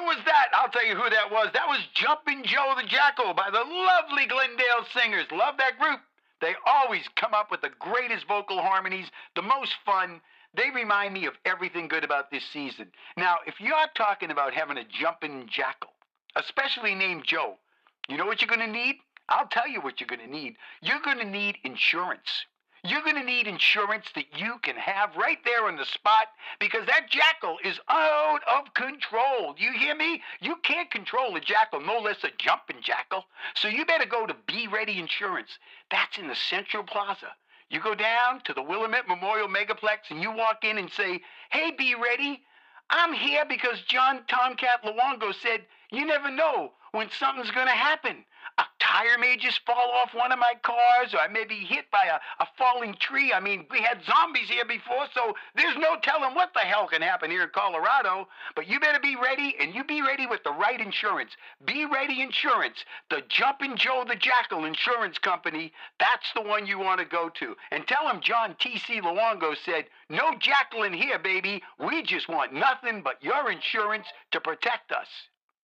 was that? I'll tell you who that was. That was Jumpin' Joe the Jackal by the lovely Glendale Singers. Love that group. They always come up with the greatest vocal harmonies, the most fun. They remind me of everything good about this season. Now, if you're talking about having a jumpin' jackal, especially named Joe, you know what you're going to need? I'll tell you what you're going to need. You're going to need insurance. You're going to need insurance that you can have right there on the spot because that jackal is out of control. Do you hear me? You can't control a jackal, no less a jumping jackal. So you better go to Be Ready Insurance. That's in the Central Plaza. You go down to the Willamette Memorial Megaplex and you walk in and say, "Hey, Be Ready, I'm here because John Tomcat Luongo said you never know when something's going to happen. A tire may just fall off one of my cars, or I may be hit by a falling tree. I mean, we had zombies here before, so there's no telling what the hell can happen here in Colorado. But you better be ready, and you be ready with the right insurance. Be Ready Insurance, the Jumpin' Joe the Jackal Insurance Company. That's the one you want to go to. And tell him John T.C. Luongo said, no jackal in here, baby. We just want nothing but your insurance to protect us."